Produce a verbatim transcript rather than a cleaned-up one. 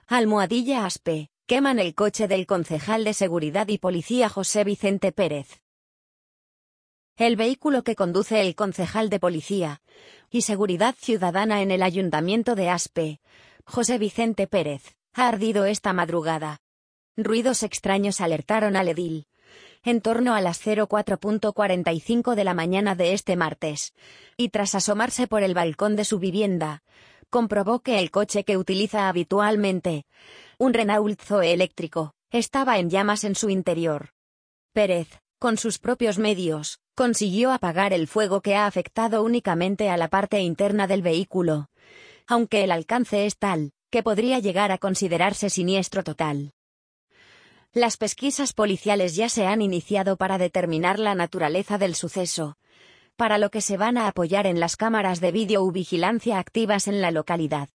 Almohadilla Aspe, queman el coche del concejal de Seguridad y Policía José Vicente Pérez. El vehículo que conduce el concejal de Policía y Seguridad Ciudadana en el Ayuntamiento de Aspe, José Vicente Pérez, ha ardido esta madrugada. Ruidos extraños alertaron al edil. En torno a las cero cuatro cuarenta y cinco de la mañana de este martes, y tras asomarse por el balcón de su vivienda, comprobó que el coche que utiliza habitualmente, un Renault Zoe eléctrico, estaba en llamas en su interior. Pérez, con sus propios medios, consiguió apagar el fuego que ha afectado únicamente a la parte interna del vehículo, aunque el alcance es tal, que podría llegar a considerarse siniestro total. Las pesquisas policiales ya se han iniciado para determinar la naturaleza del suceso, para lo que se van a apoyar en las cámaras de videovigilancia activas en la localidad.